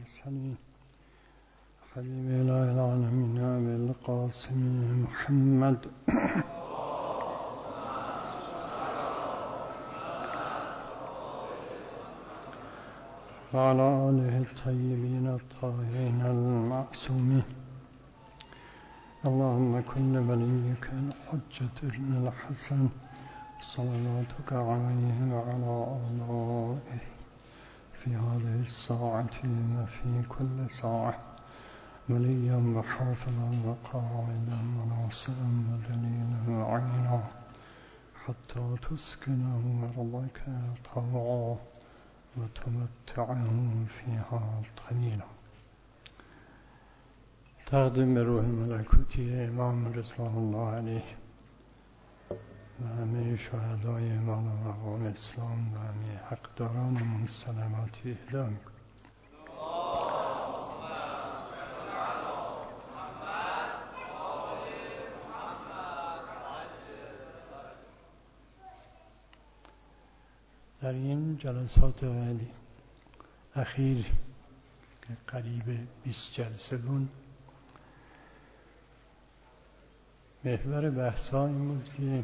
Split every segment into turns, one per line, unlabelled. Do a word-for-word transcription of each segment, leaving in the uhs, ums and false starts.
المرسلين حبيب إله العالمين أبي القاسم محمد وعلى آله الطيبين الطاهرين المعصومين. اللهم كن لوليك الحجة ابن الحسن صلواتك عليه وعلى آبائه في هذه الساعة وفي كل ساعة وليا وحافظا وقاعدا وناصرا ودليلا وعينا حتى تسكنه أرضك طوعا وتمتعه فيها طويلا. تقدیم به روح ملکوتی امام رضوان الله علیه و همه شهدای امام و مقام اسلام و همه حقدارانمون سلامتی اهدا میکنم. در این جلسات بعدی اخیر که قریب بیست جلسه بود، محور بحثا این بود که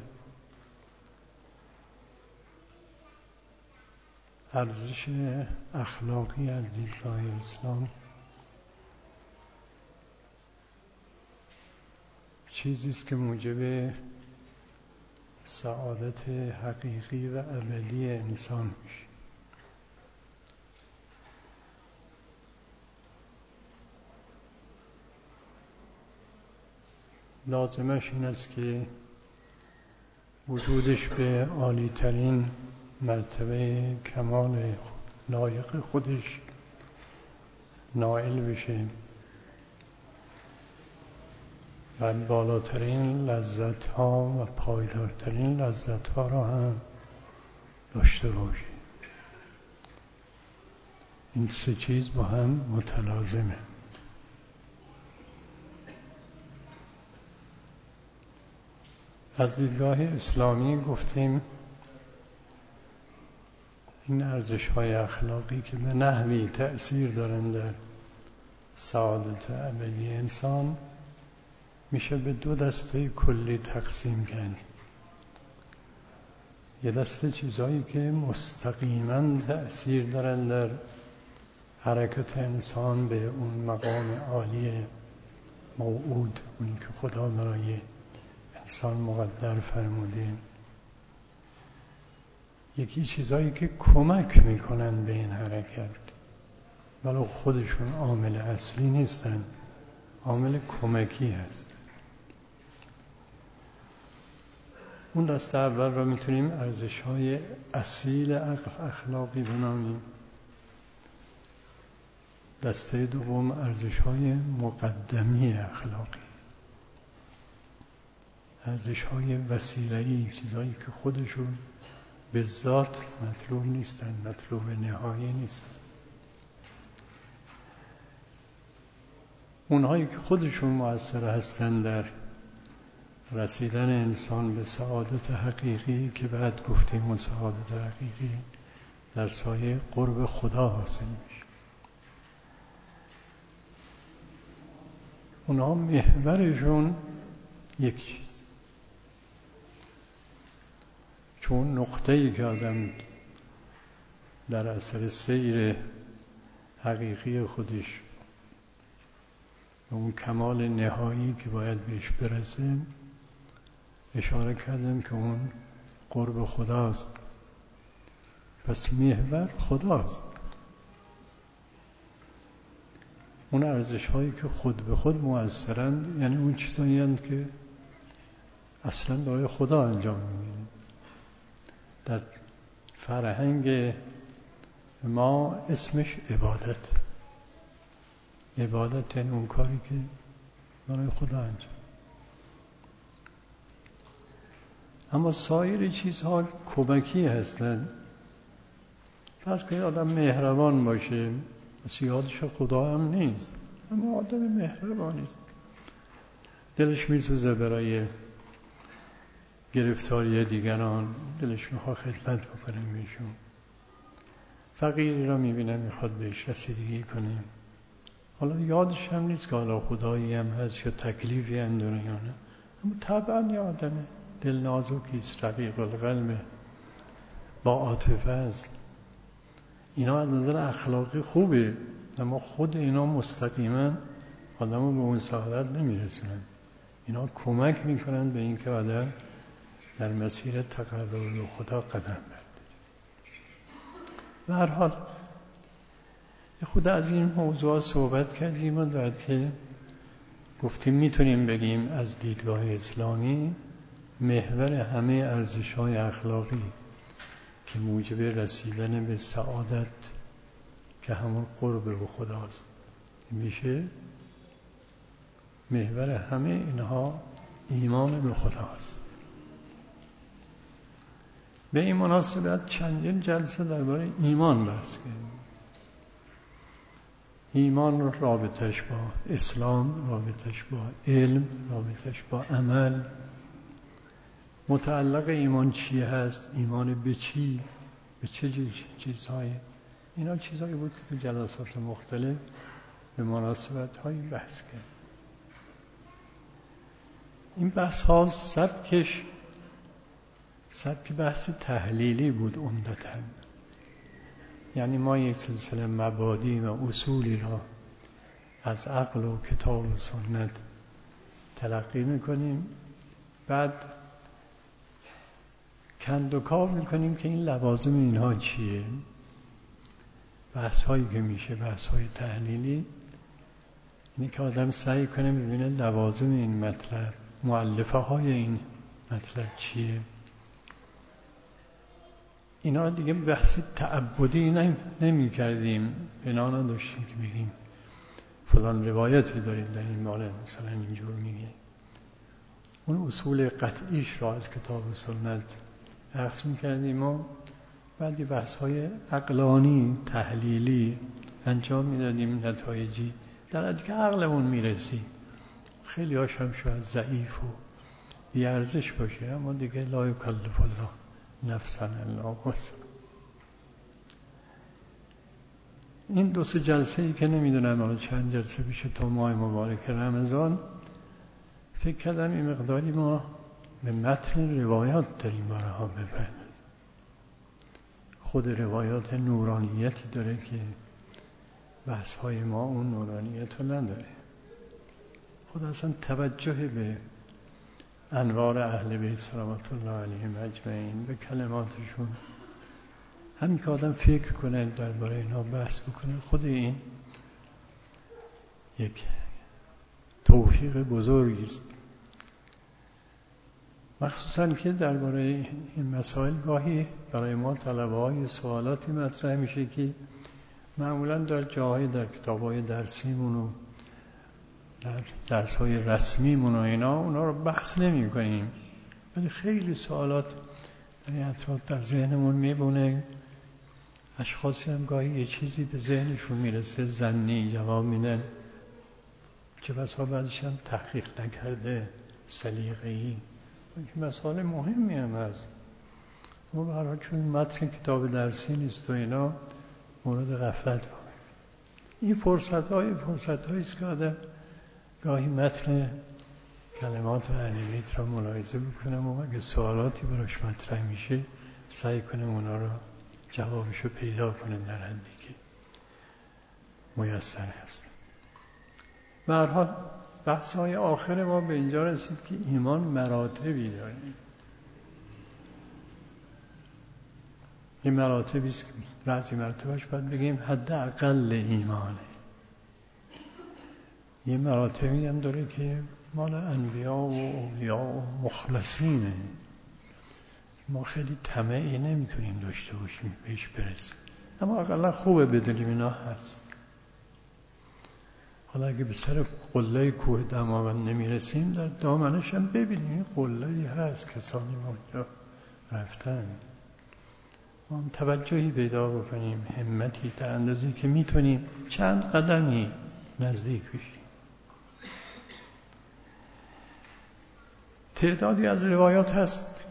ارزش اخلاقی از دیدگاه اسلام چیزی است که موجب سعادت حقیقی و ابدی انسان میشه. لازمش این است که وجودش به عالی ترین مرتبه کمال لایق خودش نائل بشه و بالاترین لذت ها و پایدارترین لذت ها را هم داشته باشه. این سه چیز با هم متلازمه. از دیدگاه اسلامی گفتیم این ارزش های اخلاقی که به نحوی تأثیر دارن در سعادت ابدی انسان میشه به دو دسته کلی تقسیم کرد. یه دسته چیزایی که مستقیما تأثیر دارن در حرکت انسان به اون مقام عالی موعود، اونی که خدا برای انسان مقدر فرموده. یکی چیزایی که کمک میکنن به این حرکت ولو خودشون عامل اصلی نیستن، عامل کمکی هست. اون دسته اول را میتونیم ارزش‌های اصیل اخلاقی بنامیم. دسته دوم ارزش‌های مقدمی اخلاقی، ارزش‌های وسیله‌ای، چیزایی که خودشون به ذات مطلوب نیستن، مطلوب نهایی نیستن. اونهایی که خودشون مؤثر هستن در رسیدن انسان به سعادت حقیقی که بعد گفتیم اون سعادت حقیقی در سایه قرب خدا حاصل میشه. اونها محورشون یک چیز، چون نقطه‌ای که آدم در اثر سیر حقیقی خودش و اون کمال نهایی که باید بهش برسه، اشاره کردم که اون قرب خداست. پس محور خداست. اون ارزش هایی که خود به خود مؤثرند، یعنی اون چیزایی هستند که اصلا برای خدا انجام می‌گیریم. در فرهنگ ما اسمش عبادت. عبادت یعنی اون کاری که برای خدا انجام. اما سایر چیزها کمکی هستند. فرض کنید آدم مهربان باشه، از یادش خدا هم نیست، اما آدم مهربانی است، دلش میسوزه برای گرفتاری دیگران، دلش میخواد خدمت بکنه بهشون. فقیری را میبینه میخواد بهش رسیدگی کنه، حالا یادش هم نیست که حالا خدایی هم هست یا تکلیفی هم داره یا نه، اما طبعا یه آدمه دل نازکیست، رقیق القلبه، با عاطفه است. اینا از نظر اخلاقی خوبه، اما خود اینا مستقیما آدمو به اون سعادت نمیرسونن. اینا کمک میکنن به اینکه آدم در مسیر تقرب به خدا قدم برده. به هر حال خود از این موضوع صحبت کردیم و بعد که گفتیم میتونیم بگیم از دیدگاه اسلامی محور همه ارزش‌های اخلاقی که موجب رسیدن به سعادت که همون قرب به خداست میشه، محور همه اینها ایمان به خداست. به این مناسبت چندین جلسه درباره ایمان بحث کردیم. ایمان رابطش با اسلام، رابطش با علم، رابطش با عمل، متعلق ایمان چی هست، ایمان به چی، به چه چیزهایی. اینا چیزهایی بود که تو جلسات مختلف به مناسبت هایی بحث کرد. این بحث ها سبکش سبک بحث تحلیلی بود عمدتاً. یعنی ما یک سلسله مبادی و اصولی را از عقل و کتاب و سنت تلقی میکنیم، بعد کند و کاو میکنیم که این لوازم اینها چیه. بحث هایی که میشه بحث های تحلیلی، اینه که آدم سعی کنه ببینه لوازم این مطلب، مؤلفه های این مطلب چیه. اینا دیگه بحث تعبدی نمی کردیم، بنا نداشتیم که بگیم فلان روایتی داریم در این مورد مثلا اینجور میگه. اون اصول قطعیش را از کتاب و سنت بحث میکردیم و بعدی بحث های عقلانی تحلیلی انجام میدادیم، نتایجی در حدی که عقلمون میرسید. خیلی هاش هم شاید ضعیف و بیارزش باشه، اما دیگه لا یکلف الله نفسا الا وسعها. این دو سه جلسه ای که نمیدونم حالا چند جلسه بشه تا ماه مبارک رمضان، فکر کردم این مقداری ما به متن روایات داریم بارها بپردازیم. خود روایات نورانیتی داره که بحث های ما اون نورانیت رو نداره. خود اصلا توجه به انوار اهل بیت صلوات الله علیهم اجمعین، به کلماتشون، همین که آدم فکر کنه درباره اینا بحث بکنه، خود این یک توفیق بزرگی است. مخصوصا که درباره این مسائل گاهی برای ما طلبه‌های سوالاتی مطرح میشه که معمولا در جاهای در کتاب‌های درسیمون و در درس‌های رسمیمون و اینا اونا رو بحث نمی‌کنیم، ولی خیلی سوالات در این اطراف در ذهنمون میبونه. اشخاصی هم گاهی یه چیزی به ذهنشون میرسه ظنی جواب میدن، چه بسا بعضیش هم تحقیق نکرده، سلیقه‌ای. این مسائل مهمی هم هست، ما برای چون متن کتاب درسی نیست و اینا مورد غفلت واقع. این فرصت‌های فرصت‌هایی است که آدم گاهی متن کلمات اهل بیت را ملاحظه بکنم و اگه سوالاتی براش مطرح میشه سعی کنم اونا را جوابشو پیدا کنم در حدی که میسر هست. به هر حال بحث‌های آخر ما به اینجا رسید که ایمان مراتبی داره. این مراتبی است که بعضی مرتبهش باید بگیم حداقل ایمانه. یه مراتبی هم داره که مال انبیا و اولیاء و مخلصینه، ما خیلی طمعی نمیتونیم داشته باشیم بهش برسیم، اما اقلا خوبه بدونیم اینا هست. حالا اگه به سر قله کوه دماوند نمیرسیم در دامنش هم ببینیم قله‌ای هست، کسانی ما رفتن. ما هم توجهی پیدا بکنیم، همتی در اندازی که میتونیم چند قدمی نزدیک بشیم. تعدادی از روایات هست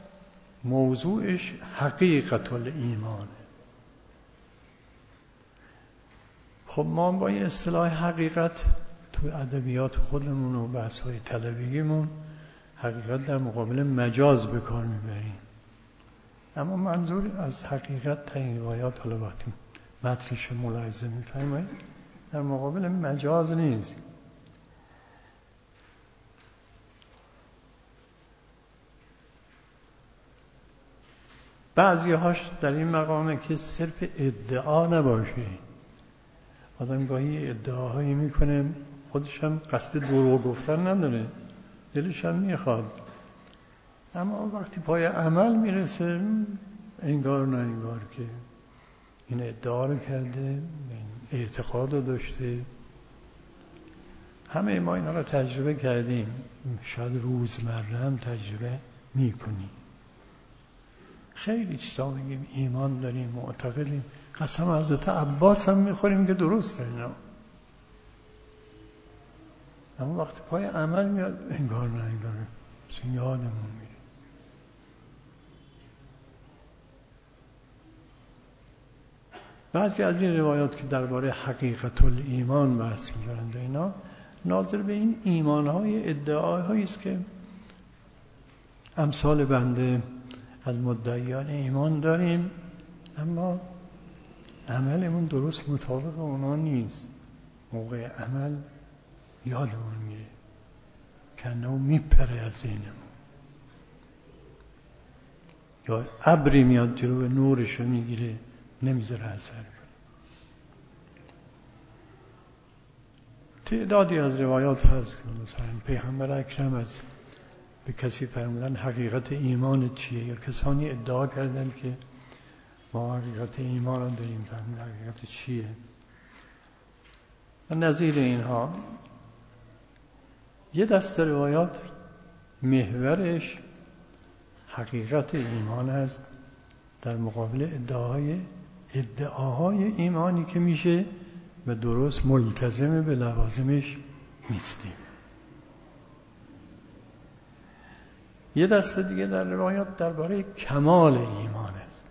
موضوعش حقیقت الایمان، خب ما با این اصطلاح حقیقت تو ادبیات خودمون و بحث‌های طلبیمون حقیقت در مقابل مجاز به کار میبریم، اما منظور از حقیقت در این روایات، حالا وقتی متنش ملاحظه می‌فرمایید، در مقابل مجاز نیست. بعضی هاش در این مقامه که صرف ادعا نباشه، آدم گاهی ادعاهایی میکنه خودش هم قصد دروغ گفتن نداره، دلش هم میخواد، اما وقتی پای عمل میرسه انگار نه انگار که این ادعا رو کرده، این اعتقاد رو داشته. همه ما اینا رو تجربه کردیم، شاید روزمره هم تجربه میکنیم. خیلی چیزا میگیم ایمان داریم، معتقدیم، قسم حضرت عباس هم میخوریم که درسته اینا، اما وقتی پای عمل میاد انگار نه انگار چون یادمون میره. بعضی از این روایات که درباره حقیقت الایمان بحث می‌کنند اینا ناظر به این ایمان‌های ادعاهایی است که امثال بنده از مدعیان ایمان داریم، اما عملمون درست مطابق اونا نیست. موقع عمل یادمون میره، کنه میپره از ذهنمون، یا ابری میاد جلو نورشو میگیره نمیذاره اثر کنه. تعدادی از روایات هست که مثلا پیغمبر اکرم از به کسی فرمودن حقیقت ایمان چیه، یا کسانی ادعا کردن که ما حقیقت ایمان رو داریم، فرمودن حقیقت چیه. و نظیر اینها یه دست روایات محورش حقیقت ایمان است در مقابل ادعاهای ادعاهای ایمانی که میشه و درست ملتزم به لوازمش نیستیم. یه دسته دیگه در روایات درباره کمال ایمان است.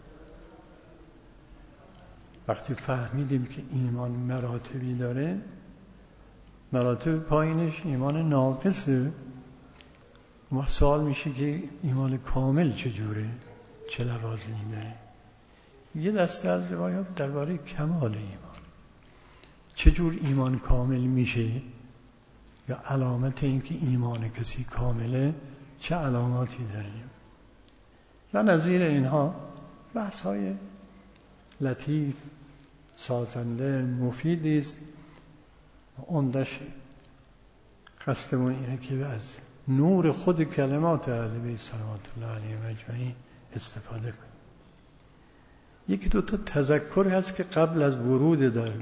وقتی فهمیدیم که ایمان مراتبی داره، مراتب پایینش ایمان ناقصه، ما سوال میشه که ایمان کامل چجوره، چه لوازمی داره. یه دسته از روایات درباره کمال ایمان، چجور ایمان کامل میشه، یا علامت این که ایمان کسی کامله چه علاماتی داریم. و نظیر اینها بحث های لطیف، سازنده، مفیدی است. عمدش قصدمون اینه که از نور خود کلمات اهل بیت صلوات الله علیهم اجمعین استفاده کنیم. یکی دو تا تذکر هست که قبل از ورود در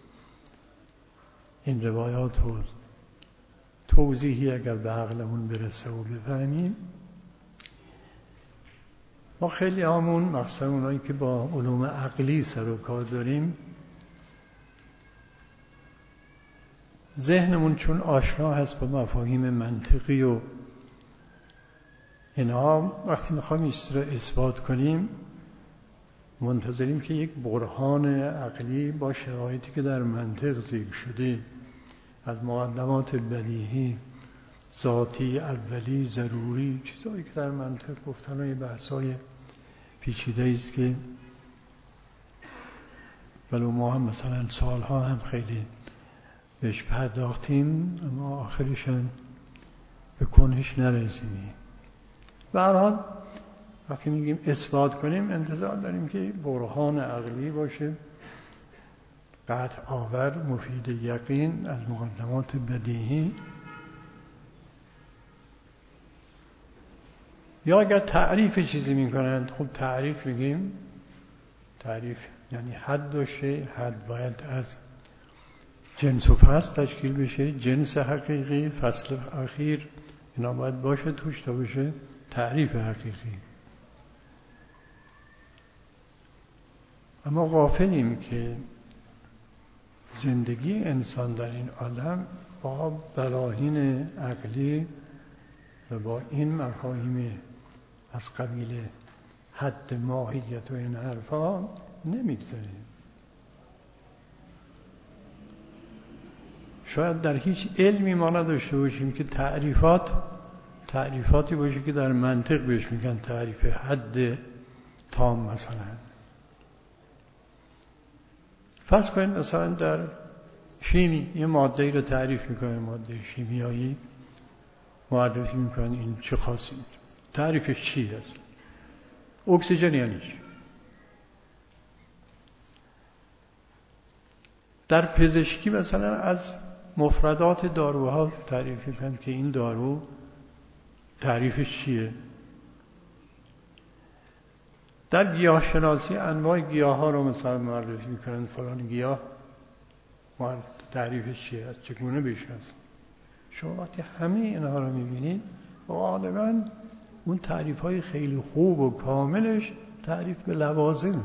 این روایات و توضیحی اگر به عقلمون برسه و بفهمیم، ما خیلی همون مخصوصا اونایی که با علوم عقلی سر و کار داریم، ذهنمون چون آشنا هست با مفاهیم منطقی و اینها، وقتی میخوایم این چیز را اثبات کنیم منتظریم که یک برهان عقلی با شرایطی که در منطق ذکر شده، از مقدمات بدیهی، ذاتی، اولی، ضروری، چیزایی که در منطق گفتن و بحث‌های پیچیده است که ولو ما هم مثلا سالها هم خیلی بهش پرداختیم اما آخرش هم به کنهش نرسیدیم. به هر حال وقتی میگیم اثبات کنیم انتظار داریم که برهان عقلی باشه، قطع آور، مفید یقین از مقدمات بدیهی. یا اگر تعریف چیزی میکنند، خب تعریف میگیم، تعریف یعنی حد و شی، حد باید از جنس و فصل تشکیل بشه، جنس حقیقی، فصل اخیر، اینا باید باشه توش تا بشه تعریف حقیقی. اما غافلیم که زندگی انسان در این عالم با براهین عقلی و با این مفاهیم از قبیل حد، ماهیت و این حرفا نمیگذره. شاید در هیچ علمی ما نداشته باشیم که تعریفات تعریفاتی باشه که در منطق بهش میگن تعریف حد تام. مثلا فرض کنید مثلا در شیمی یه ماده ای رو تعریف میکنه، ماده شیمیایی معرفی میکنه این چه خاصی میده، تعریفش چی هست؟ اکسیژن یعنی چی؟ در پزشکی مثلا از مفردات داروها تعریف میکنن که این دارو تعریفش چیه. در گیاه شناسی انواع گیاه ها رو مثلا معرفی میکنن، فلان گیاه تعریفش چیه، از چگونه بهش هست. شما وقتی همه اینها رو میبینید غالبا اون تعریف های خیلی خوب و کاملش تعریف به لوازمه.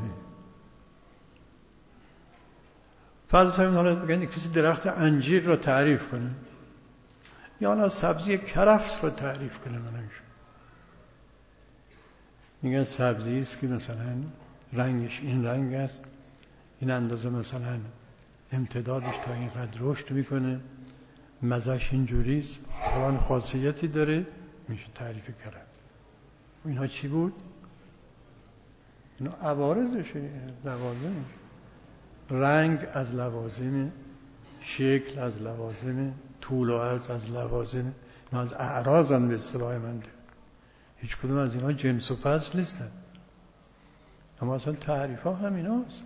فرض کنید حالا بگن کسی درخت انجیر رو تعریف کنه یا حالا سبزی کرفس رو تعریف کنه، منش میگن سبزی است که مثلا رنگش این رنگ است، این اندازه مثلا امتدادش تا اینقدر رشد میکنه، مزهش اینجوری است، فلان خاصیتی داره، میشه تعریف کرفس. اینها چی بود؟ اینا عوارضشه، لوازمش. رنگ از لوازم، شکل از لوازم، طول و عرض از لوازم، اینا از اعراض هم به اصطلاح من ده. هیچ کدوم از اینا جنس و فصل نیستن، اما اصلا تعریف ها هم ایناست.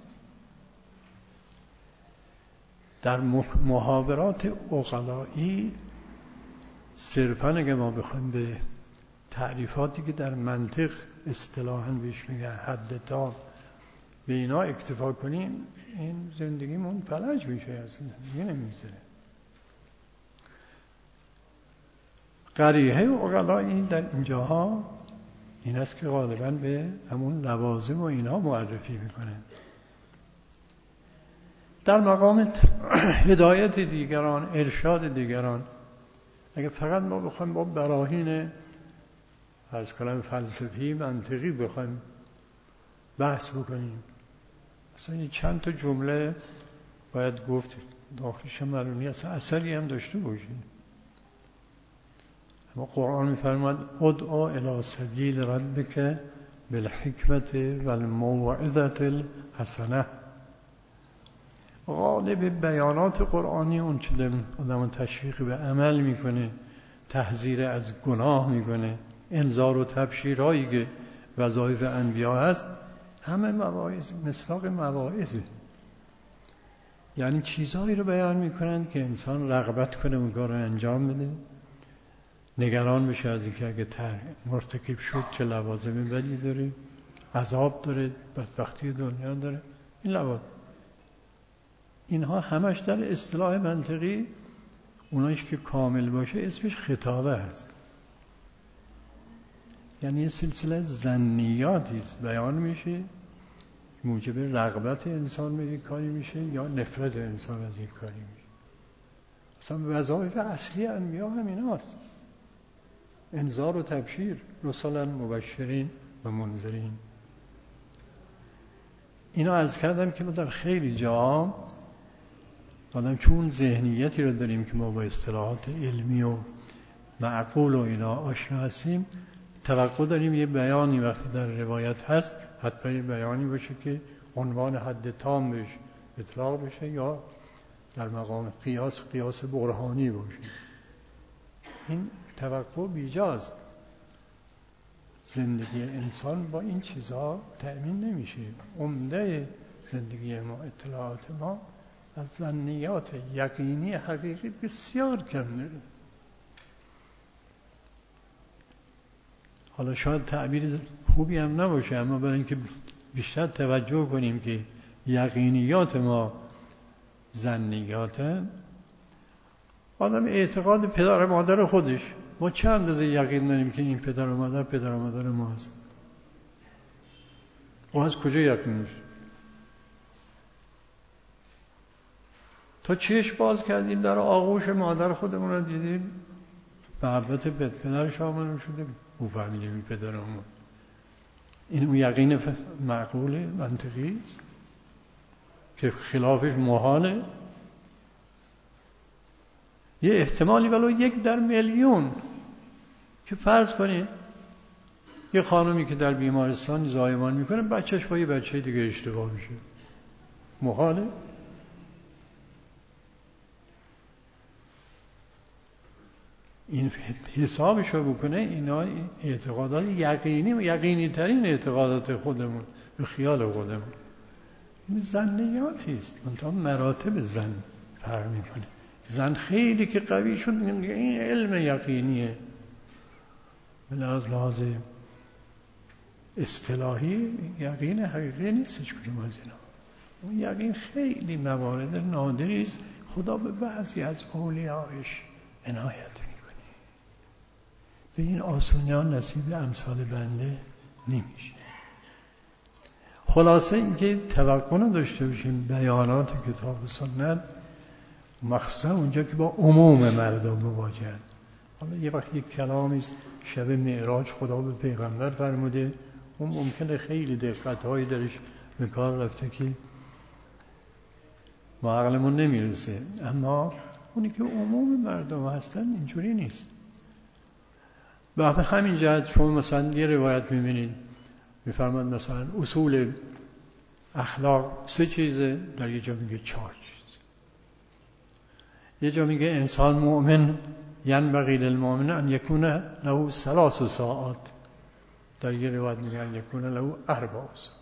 در محاورات عقلایی صرفا اگه ما بخوایم به تعریفاتی که در منطق اصطلاحاً بهش میگن حد تا به اینا اکتفا کنیم، این زندگیمون فلج میشه، اصلا زندگی نمیذاره. قریحه عقلایی در اینجاها این است که غالباً به همون لوازم و اینا معرفی میکنه. در مقام هدایت دیگران، ارشاد دیگران، اگه فقط ما بخوایم با براهین از کلام فلسفی منطقی بخوایم بحث بکنیم، اصلا چند تا جمله باید گفت داخلش معلومی اصلا اثری هم داشته باشیم. اما قرآن می‌فرماید ادعو الی سبیل ربک بالحکمت والموعظة الحسنه. غالب بیانات قرآنی اون چه آدم تشویق به عمل میکنه، تحذیر از گناه میکنه، انذار و تبشیرهایی که وظایف انبیا هست، همه مواعظ، مصداق مواعظه. یعنی چیزهایی رو بیان میکنن که انسان رغبت کنه اون کار رو انجام بده، نگران بشه از اینکه اگه مرتکب شد چه لوازم بدی داره، عذاب داره، بدبختی دنیا داره. این لوازم اینها همش در اصطلاح منطقی اونایش که کامل باشه اسمش خطابه هست. یعنی یه سلسله ظنیاتی است بیان میشه، موجب رغبت انسان به یک کاری میشه یا نفرت انسان از یک کاری میشه. اصلا وظایف اصلی انبیا هم ایناست، انذار و تبشیر، رسلا مبشرین و منذرین. اینا عرض کردم که ما در خیلی جا آدم چون ذهنیتی رو داریم که ما با اصطلاحات علمی و معقول و اینا آشنا هستیم، توقع داریم یه بیانی وقتی در روایت هست حتما یه بیانی باشه که عنوان حد تام بهش اطلاق بشه یا در مقام قیاس قیاس برهانی باشه. این توقع بیجاست. زندگی انسان با این چیزها تأمین نمیشه. عمده زندگی ما، اطلاعات ما از ظنیات یقینی حقیقی بسیار کم داره. حالا شاید تعبیر خوبی هم نباشه، اما برای اینکه بیشتر توجه کنیم که یقینیات ما ظنیاته، آدم اعتقاد پدر و مادر خودش، ما چه اندازه یقین داریم که این پدر و مادر پدر و مادر ما هست؟ ما از کجا یقینش؟ تا چشم باز کردیم در آغوش مادر خودمون رو دیدیم، محبت پدر شامل شده، او فهمیدیم این پدر ما. این اون یقین معقول منطقی است که خلافش محاله. یه احتمالی ولو یک در میلیون که فرض کنید یه خانومی که در بیمارستان زایمان میکنه بچهش با یه بچه دیگه اشتباه میشه، محاله؟ این حسابشو بکنه. اینا اعتقادات یقینی و یقینی ترین اعتقادات خودمون به خیال خودمون. این ظنیاتی است، منتها مراتب زن فرق میکنه. زن خیلی که قوی شد این علم یقینیه، به لحاظ اصطلاحی یقین حقیقی نیستش کدوم از اینا. اون یقین خیلی موارد نادری است. خدا به بعضی از اولیایش عنایت میکنه، به این آسونی ها نصیب امثال بنده نمیشه. خلاصه اینکه توقع نداشته باشیم بیانات کتاب و سنت، مخصوصا اونجا که با عموم مردم مواجهن. حالا یه وقت یک کلامی است شب معراج خدا به پیغمبر فرموده، اون ممکنه خیلی دقت‌هایی درش به کار رفته که ما عقلمون نمیرسه، اما اونی که عموم مردم هستن اینجوری نیست. به همین جهت شما مثلا یه روایت میبینید میفرماد مثلا اصول اخلاق سه چیزه، در یه جا میگه چهار چیز. یه جا میگه انسان مؤمن ینبغی للمؤمن ان یکون له ثلاث ساعات، در یه روایت میگه ان یکون له اربع ساعات.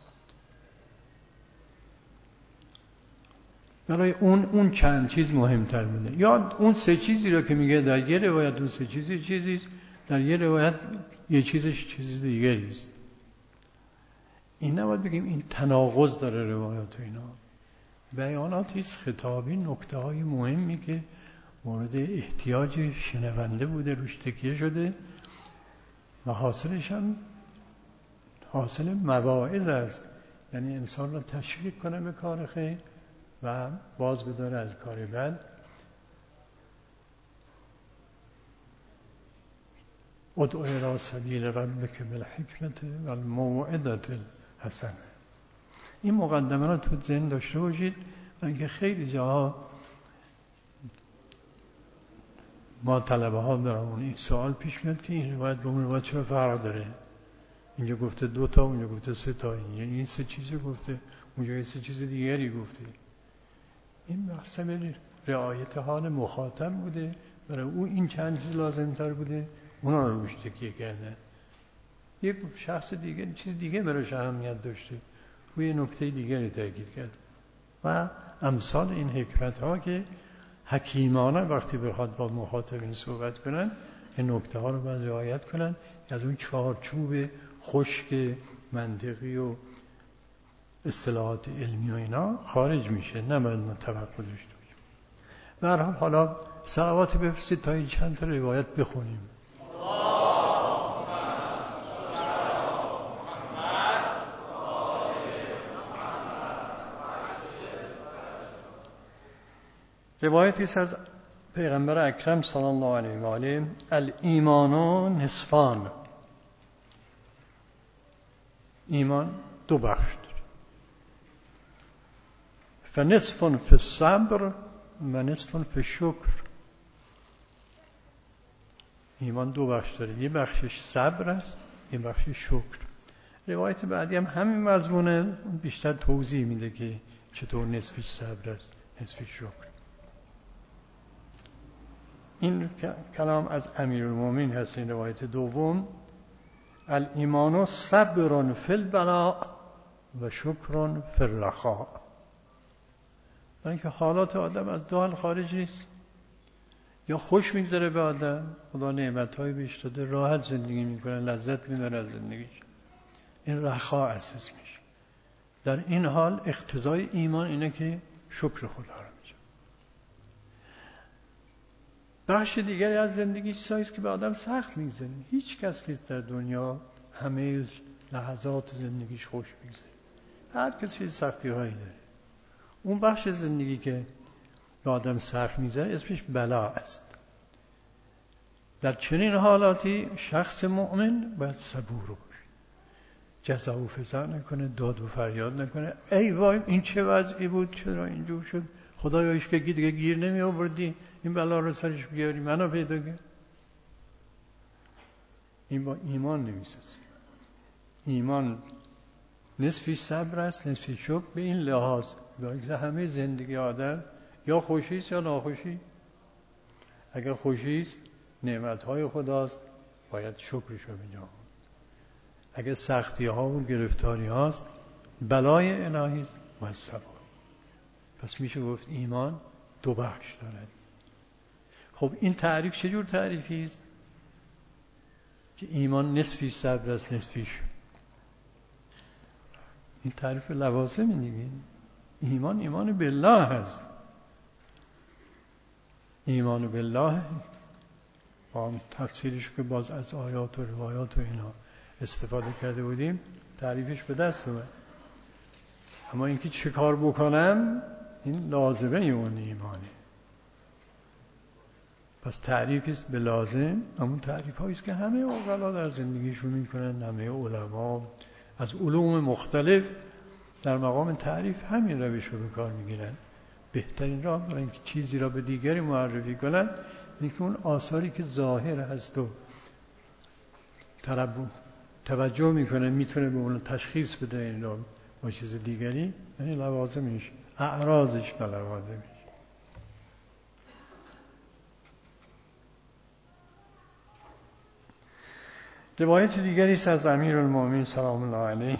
برای اون اون چند چیز مهمتر بوده. یا اون سه چیزی رو که میگه در یه روایت اون سه چیزی چیزیست، در یه روایت یه چیزش چیز دیگری است. این نباید بگیم این تناقض داره روایات و اینا. بیاناتی است خطابی، نکته های مهمی که مورد احتیاج شنونده بوده، روش تکیه شده و حاصلش هم حاصل مواعظ است. یعنی انسان را تشویق کنه به کار خیر و باز بداره از کار بد. ادعو الی سبیل ربک بالحکمة والموعظة الحسنة. این مقدمه را تو ذهن داشته باشید، اینکه خیلی جاها ما طلبه ها برامون این سوال پیش میاد که این روایت با اون روایت چرا فرق داره؟ اینجا گفته دو تا، اونجا گفته سه تا، یعنی این سه چیز گفته، اونجا این سه چیز دیگری گفته. این بحث رعایت حال مخاطب بوده، برای او این چند چیز لازم تر بوده، اونا رو روش تکیه کرده. یک شخص دیگه چیز دیگه براش اهمیت داشته، روی نکته دیگری تاکید کرد. و امثال این حکمت ها که حکیمانه وقتی بخواد با مخاطبین صحبت کنن این نکته ها رو باید رعایت کنن، از اون چارچوب خشک منطقی و اصطلاحات علمی و اینا خارج میشه، نباید ما توقع داشته باشیم. به هر حال حالا صلواتی بفرستید تا این چند تا روایت بخونیم. روایتی است از پیغمبر اکرم صلی الله علیه و آله: الایمان نصفان. ایمان دو بخش داره، فنصف فی الصبر و نصف فی الشکر. ایمان دو بخش داره، یه بخشش صبر است، یه بخشش شکر. روایت بعدی هم همین مضمونه، بیشتر توضیح میده که چطور نصفش صبر است نصفش شکر. این کلام از امیرالمومنین هست. این روایت دوم: الایمان صبر فی البلاء و شکر فی الرخاء. برای اینکه حالات آدم از دو حال خارج نیست، یا خوش میگذره به آدم، خدا نعمت‌های بهش داده، راحت زندگی میکنه، لذت میبره از زندگیش، این رخاء اساس میشه. در این حال اقتضای ایمان اینه که شکر خدا رو میشه. بخش دیگری از زندگی چیزایی است که به آدم سخت میگذره. هیچ کس نیست در دنیا همه لحظات زندگیش خوش میگذره، هر کسی سختی هایی داره. اون بخش زندگی که به آدم سخت میگذره اسمش بلا است. در چنین حالاتی شخص مؤمن باید صبور باشه، جزع و فزع نکنه، داد و فریاد نکنه ای وای این چه وضعی بود، چرا اینجور شد، خدایا هیچ که دیگه گیر نمی آوردی این بلا رو سرش بیاری منو پیدا کن. این با ایمان نمیسازی. ایمان نصفی صبر است نصفی شکر. به این لحاظ که همه زندگی آدم یا خوشی است یا ناخوشی. اگر خوشی است نعمت‌های خداست باید شکرش رو بجا. اگر سختی ها و گرفتاری هاست بلای الهی است باید صبر. پس میشه گفت ایمان دو بخش دارد. خب این تعریف چجور تعریفی است؟ که ایمان نصفی صبر است نصفی شکر. این تعریف لوازم دیگه. ایمان ایمان بالله هست. ایمان بالله با تفسیرش که باز از آیات و روایات و اینا استفاده کرده بودیم تعریفش به دست اومد. اما اینکه چه کار بکنم این لازمه اون ایمانه. پس تعریفی است به لازم. همون تعریف هایی است که همه عقلا در زندگیشون میکنن، همه علما از علوم مختلف در مقام تعریف همین روش رو به کار میگیرن. بهترین راه برای اینکه چیزی را به دیگری معرفی کنن اینه که اون آثاری که ظاهر هست و توجه میکنه میتونه به اون تشخیص بده این را با چیز دیگری، یعنی لوازمش اعراضش و لوازمش. روایت دیگری است از امیرالمومنین سلام الله علیه: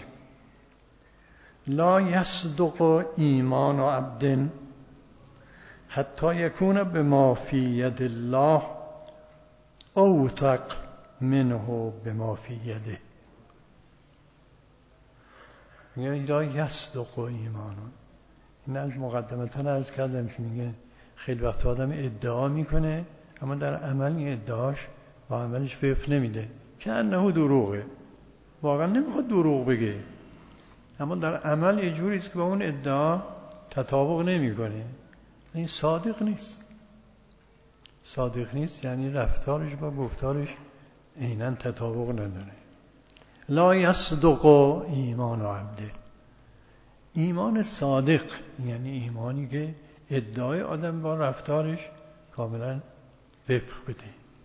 لا یصدق ایمان عبد حتی یکون بما فی ید الله اوثق منه بما فی یده. میگه لا یصدق ایمان. این از مقدمتاً عرض کردم که میگه خیلی وقت آدم ادعا میکنه اما در عمل این ادعاش با عملش وفق نمیده، که انه دروغه. واقعا نمیخواد دروغ بگه اما در عمل یه جوری است که با اون ادعا تطابق نمیکنه. این صادق نیست. صادق نیست یعنی رفتارش با گفتارش عیناً تطابق نداره. لا یصدق ایمان عبده. ایمان صادق یعنی ایمانی که ادعای آدم با رفتارش کاملا وفق بده.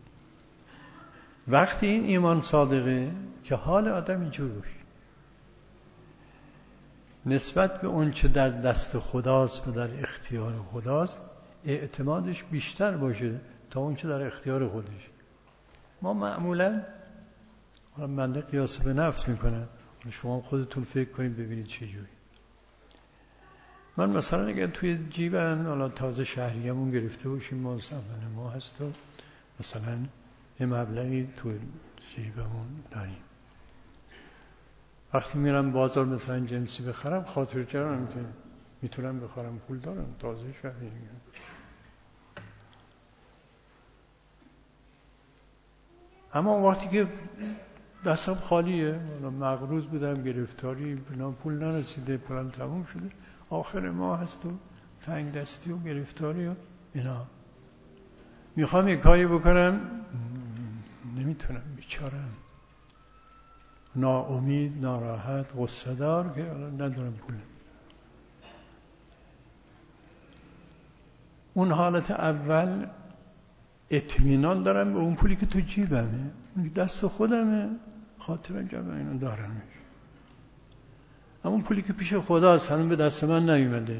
وقتی این ایمان صادقه که حال آدم اینجور باشه نسبت به اون چه در دست خداست و در اختیار خداست اعتمادش بیشتر باشه تا اون چه در اختیار خودش. ما معمولا بنده قیاس به نفس میکنم، شما خودتون فکر کنید ببینید چه جوری. من مثلا اگر توی جیبم حالا تازه شهریمون گرفته باشیم ما اول ما هست و مثلا یه مبلغی توی جیبمون داریم، وقتی میرم بازار مثلا جنسی بخرم خاطر کردم که میتونم بخرم، پول دارم، تازه شهری. اما وقتی که دستم خالیه، مقروض بودم، گرفتاری بنا پول نرسیده، پولم تموم شده، آخر ماه هست و تنگ دستی و گرفتاری و اینا، میخوام یک کاری بکنم نمیتونم، بیچارم، ناامید، ناراحت، غصه دار که ندارم پول. اون حالت اول اطمینان دارم به اون پولی که تو جیبمه، دست خودمه، خاطرم جمع اینو دارمش. اما اون پولی که پیش خداست هنوز به دست من نیومده،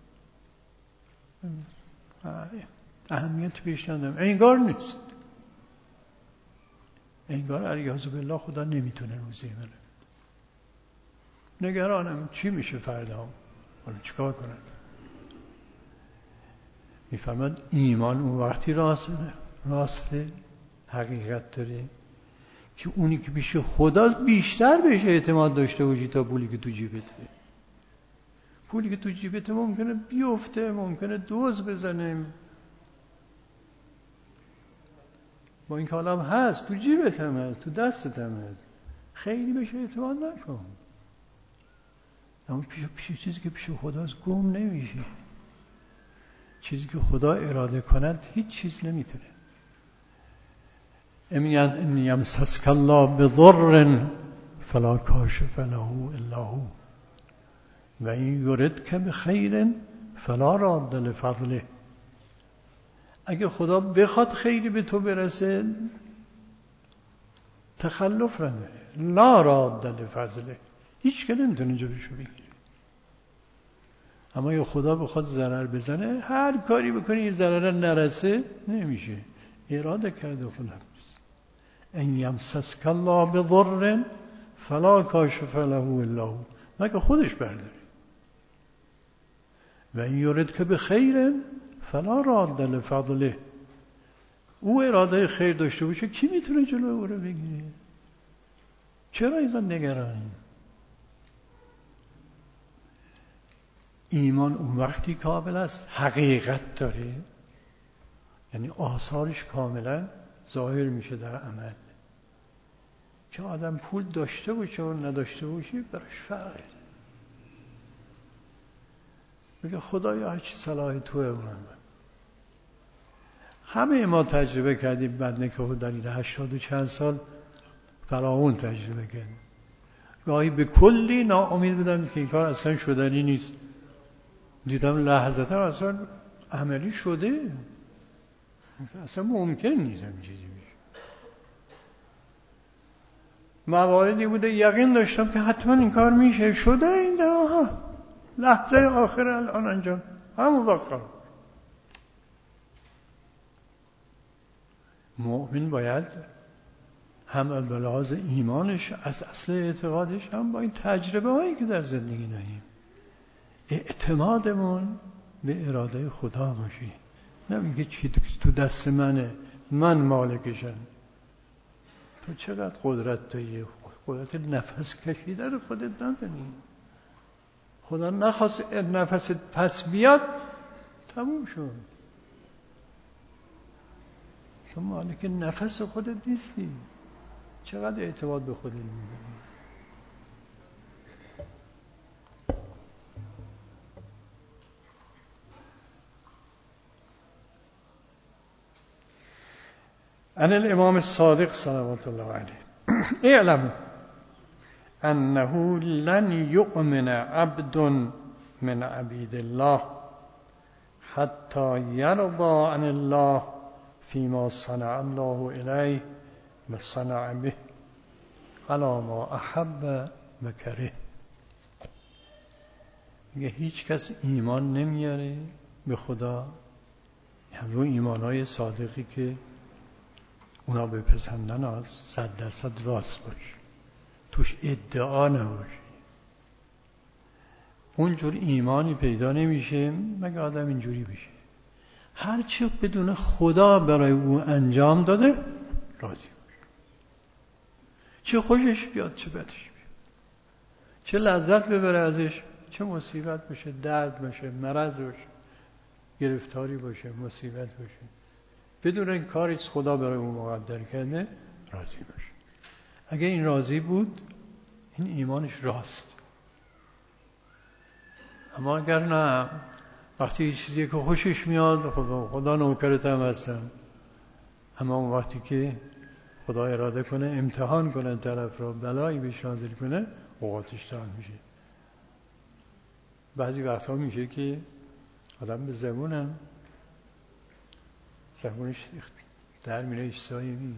اهمیت پیش ندارم، انگار نیست، انگار علیاذ بالله خدا نمیتونه روزی منه. نگرانم چی میشه فردا، حالا چیکار کنم؟ میفرماد ایمان اون وقتی راسته راسته حقیقت داره که اونی که پیش خداست بیشتر بهش اعتماد داشته باشی تا پولی که تو جیبته. پولی که تو جیبته ممکنه بیفته، ممکنه دوز بزنه، با این که حالا هست تو جیبت هم هست، تو دستت هم هست، خیلی بهش اعتماد نکن. اما پیش, پیش چیزی که پیش خداست گم نمیشه. چیزی که خدا اراده کند هیچ چیز نمیتونه. ان یمسسک الله بضر فلا کاشف له الا هو و ان یردک بخیر فلا راد لفضله. اگه خدا بخواد خیری به تو برسه تخلف نداره. لا راد لفضله، هیچ که نمیتونه جلوشو بگیره. اما اگه خدا بخواد ضرر بزنه، هر کاری بکنی یه ضرر نرسه نمیشه. اراده کرده خدا بس. ان یمسسک الله بضر فلا کاشف له الا هو، مگه خودش برداره. و این یردک بخیر فلا راد لفضله، او اراده خیر داشته باشه کی میتونه جلو او رو بگیره؟ چرا اینقدر نگرانی؟ ایمان اون وقتی کامل است حقیقت داره، یعنی آثارش کاملا ظاهر میشه در عمل. که آدم پول داشته باشه و نداشته باشه براش فرقه. میگه خدایا هر چی صلاح توه اونم. همه ما تجربه کردیم بنده که در این هشتاد و چند سال فراون تجربه کردیم. گاهی به کلی ناامید بودم که این کار اصلا شدنی نیست، دیدم لحظتا اصلا عملی شده، اصلا ممکن نیست این چیزی میشه. مواردی بوده یقین داشتم که حتما این کار میشه، شده، این در آها لحظه آخر الان انجام همون وقت. مؤمن باید هم به لحاظ ایمانش از اصل اعتقادش هم با این تجربه هایی که در زندگی داریم اعتمادمون به اراده خدا باشه. نمیگه چی تو دست منه، من مالکشم. تو چقدر قدرت داری؟ قدرت نفس کشیدن خودت نداری. خدا نخواست نفست پس بیاد تموم شد. تو مالک نفس خودت نیستی. چقدر اعتماد به خودت می‌داری؟ عن الامام الصادق صلوات الله علیه اعلم انه لن یؤمن عبد من عبید الله حتی یرضى عن الله فيما صنع الله الیه و صنع به علی ما احب و کره. میگه هیچ کس ایمان نمیاره به خدا، همون ایمانهای صادقی که اونا بپسندن از صد درصد راست باشه، توش ادعا نباشه. اونجور ایمانی پیدا نمیشه مگه آدم اینجوری بشه هرچی بدون خدا برای او انجام داده راضی باشه، چه خوشش بیاد چه بدش بیاد، چه لذت ببره ازش چه مصیبت باشه، درد باشه، مرض باشه، گرفتاری باشه، مصیبت باشه، بدون این کاری خدا برای اون مقدر کرده راضی باشه. اگه این راضی بود این ایمانش راست. اما اگر نه، وقتی چیزی که خوشش میاد خدا خدا نوکرت هم هستم، اما اون وقتی که خدا اراده کنه امتحان کنه طرف را، بلایی بهش نازل کنه، اوقاتش تمام میشه. بعضی وقتها میشه که آدم به زبونم زبونش در میره ایستایی میگه.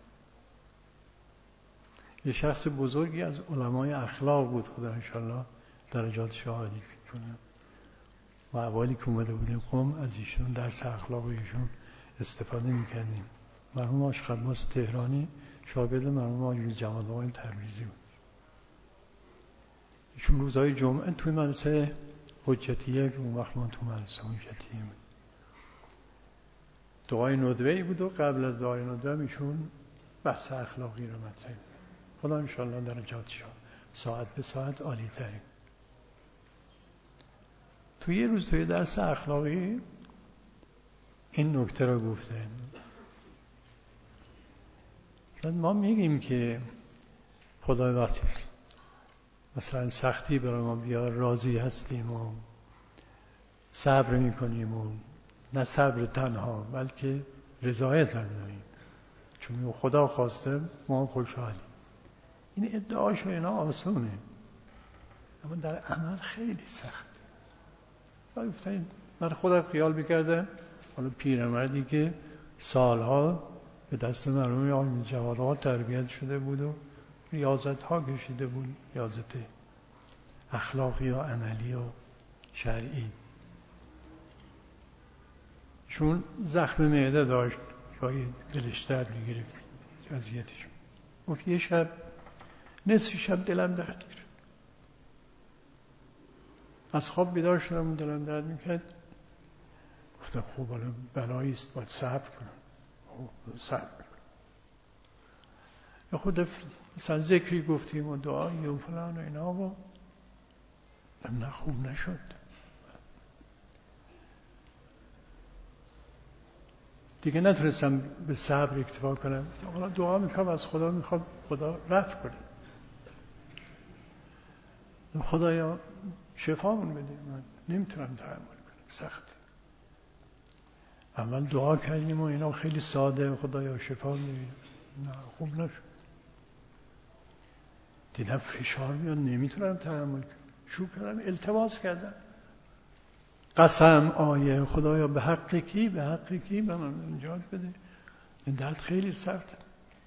یه شخص بزرگی از علمای اخلاق بود، خدا انشالله درجاتش عالی کنه. و اولی که اومده بودیم قم از ایشون درس اخلاق ایشون استفاده میکردیم. مرحوم آقای عباس تهرانی شاگرد مرحوم آقای جمال آقای تبریزی بود. ایشون روزهای جمعه توی مدرسه حجتیه که اون وقت ما تو مدرسه حجتیه بود دعای ندوه‌ای بود و قبل از دعای ندوه ایشون بحث اخلاقی رو مطرح کرد. خدا انشالله درجاتش ساعت به ساعت عالی ترین. تو یه روز توی درس اخلاقی این نکته رو گفته. ما میگیم که خدای وقتی مثلا سختی برای ما بیار راضی هستیم و صبر میکنیم و نه صبر تنها بلکه رضایت هم داریم چون خدا خواسته ما خوشحالیم. این ادعاش و اینا آسونه اما در عمل خیلی سخت. گفتن من خودم خیال میکردم حالا پیرمردی که سالها به دست مرحوم آقای جوادها تربیت شده بود و ریاضت ها کشیده بود، ریاضت اخلاقی و عملی و شرعی. چون زخم معده داشت، گاهی دلش درد میگرفت، اذیتش گفت یه شب نصف شب دلم درد گرفت، از خواب بیدار شدم، دلم درد میکرد. گفتم خب حالا بلایی است، باید صبر کنم. صبر کنم. یا خود مثلا ذکری گفتیم و دعایی و فلان و اینا و نه خوب نشد. دیگه نتونستم به صبر اکتفا کنم. حالا دعا میکنم، از خدا میخوام خدا رفع کنه، خدایا شفامون بده، من نمیتونم تحمل کنم، سخت. اول دعا کردیم و اینا خیلی ساده، خدایا شفا بده، نه خوب نشد. دیدم فشار میاد، نمیتونم تحمل کنم، شروع کردم التماس کردم، قسم آیه خدایا به حق کی به حق کی به من نجات بده، این درد خیلی سخت.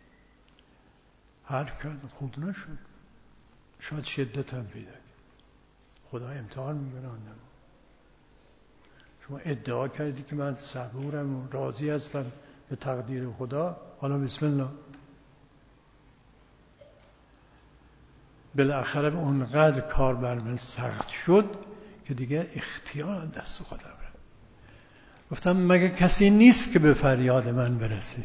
هر کردم خوب نشد، شاید شدت هم پیدا کرد. خدا امتحان میکنه آدم. شما ادعا کردی که من صبورم و راضی هستم به تقدیر خدا، حالا بسم الله. بالاخره اونقدر کار بر من سخت شد که دیگه اختیار دست خدا رفت. گفتم مگه کسی نیست که به فریاد من برسه؟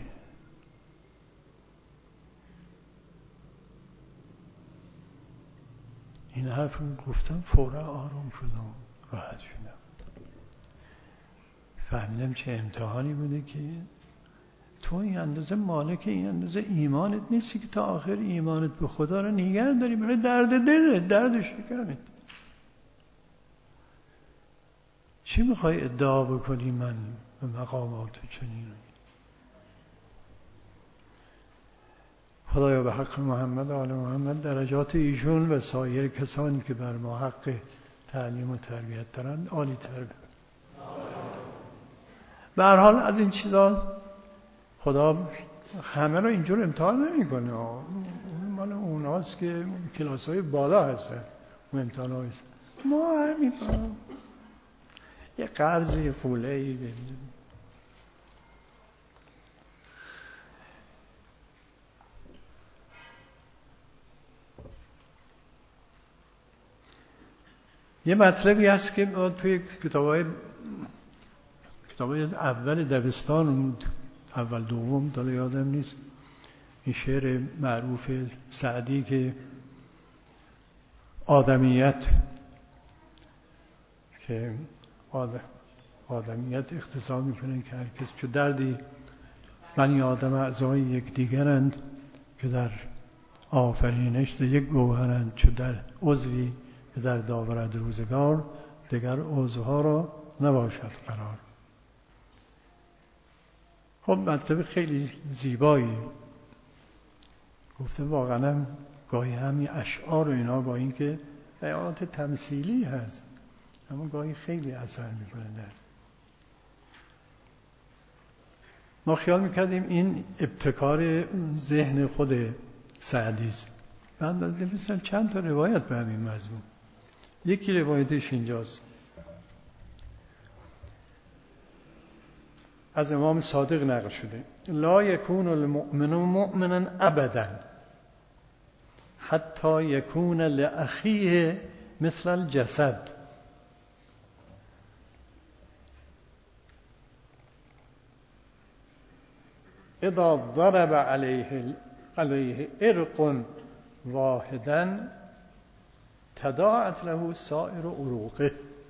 این حرف رو گفتم، فورا آروم شدم، راحت شدم. فهمیدم چه امتحانی بوده که تو این اندازه مالک این اندازه ایمانت نیستی که تا آخر ایمانت به خدا رو نگه داری برای درد دلت، درد شکمت. چی میخوای ادعا بکنی من به مقامات چنین؟ خدایا به حق محمد و آل محمد درجات ایشون و سایر کسانی که بر ما حق تعلیم و تربیت دارند عالی تر بکن. به هر حال از این چیزا خدا همه رو اینجور امتحان نمی کنه. اون مال اوناست که کلاس های بالا هستن، اون امتحان ها هستن. ما همین یه قرضی خوله ای ببینیم. یه مطلبی هست که ما توی کتابای کتابای اول دبستان، اول دوم داره یادم نیست، این شعر معروف سعدی که آدمیت که آدم آدمیت اختصار میکنه که هر کس چو دردی بنی آدم اعضای یک دیگرند که در آفرینش یک گوهرند، چو در عضوی که در داورد روزگار دیگر عضوها را نباشد قرار. خب مطلب خیلی زیبایی گفته. واقعا هم گاهی همین اشعار و اینا با اینکه بیانات تمثیلی هست اما گاهی خیلی اثر میکنه. در ما خیال میکردیم این ابتکار ذهن خود سعدی است. من نمی‌دونم چند تا روایت به همین مضمون. یکی روایتش اینجاست از امام صادق نقل شده: لا یکون المؤمن مؤمنا ابدا حتی یکون لاخیه مثل الجسد. اذا ضرب علیه علیه عرق واحدا تداعت له سائر عروقه.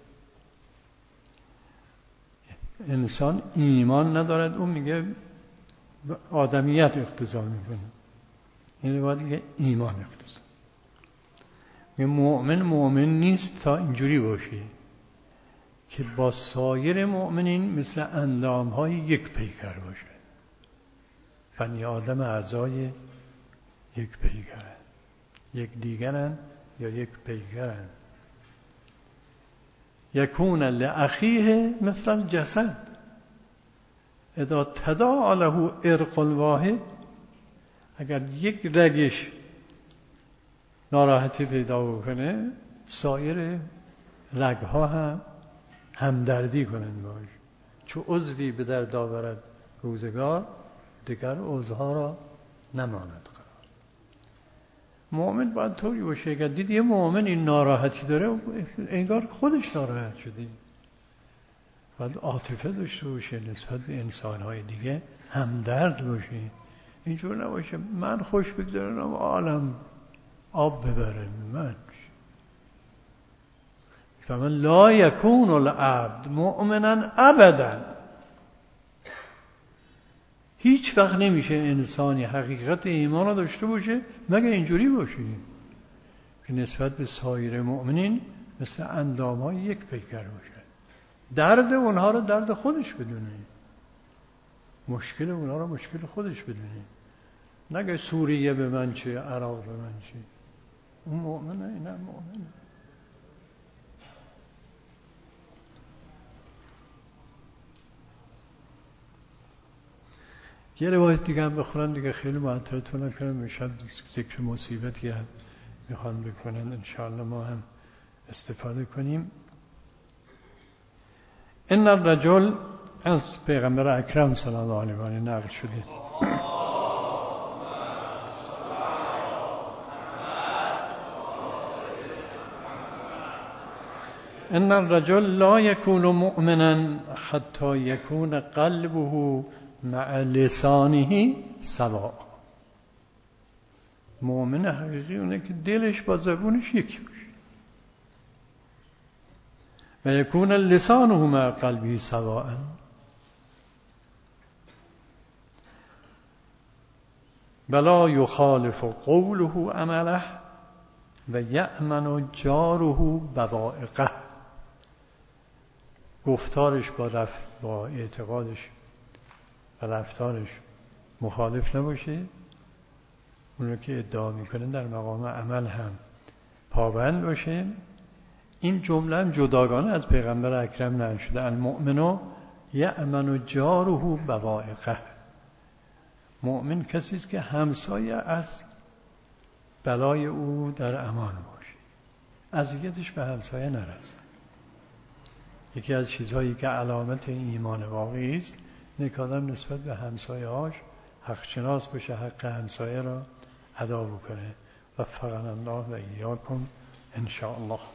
انسان ایمان ندارد، اون میگه آدمیت اقتضا میکنه، این باید میگه ایمان اقتضا. میگه مؤمن مؤمن نیست تا اینجوری باشه که با سایر مؤمنین مثل اندامهای یک پیکر باشه. بنی آدم اعضای یک پیکرن، یک دیگرن یا یک پیکرن. یکون لاخیه مثل الجسد اذا تداعی له عرق الواحد، اگر یک رگش ناراحتی پیدا بکنه سایر رگها هم همدردی کنند باش. چون عضوی به درد آورد روزگار، دیگر عضوها را نماند قرار. مؤمن باید طوری باشه اگر دید یه مؤمن این ناراحتی داره انگار خودش ناراحت شده، باید عاطفه داشته باشه نسبت به انسانهای دیگه، همدرد باشه. اینجور نباشه من خوش بگذارم عالم آب ببره من. فمن لا یکون العبد مؤمنا ابدا، هیچ وقت نمیشه انسانی حقیقت ایمان را داشته باشه مگه اینجوری باشه که نسبت به سایر مؤمنین مثل اندام‌های یک پیکر باشه، درد اونها رو درد خودش بدونه، مشکل اونها رو مشکل خودش بدونه، نگه سوریه به من چه، عراق به من چه. اون مؤمنه، این هم مؤمنه. یه روایت دیگه هم بخونم دیگه، خیلی معطلتون نکنم، میشم ذکر مصیبتی هم میخوان بکنن انشاءالله ما هم استفاده کنیم. ان الرجل، از پیغمبر اکرم صلی الله علیه و آله نقل شده، ان الرجل لا يكون مؤمنا حتى يكون قلبه مع لسانه سواء. مؤمن حقیقی اونه که دلش با زبونش یکی باشه. و یکون لسانه مع قلبه سواء، ولا يخالف قوله عمله و یأمن جاره بوائقه. گفتارش با رف... با اعتقادش و رفتارش مخالف نباشه، اون که ادعا میکنه در مقام عمل هم پابند باشه. این جمله هم جداگانه از پیغمبر اکرم نقل شده، المؤمن یأمن جاره بوائقه. مؤمن کسی است که همسایه از بلای او در امان باشه، اذیتش به همسایه نرسه. یکی از چیزهایی که علامت ایمان واقعی است اینه که آدم نسبت به همسایه هاش حق شناس باشه، حق همسایه را ادا بکنه. وفقنا الله و ایاکم ان شاء الله.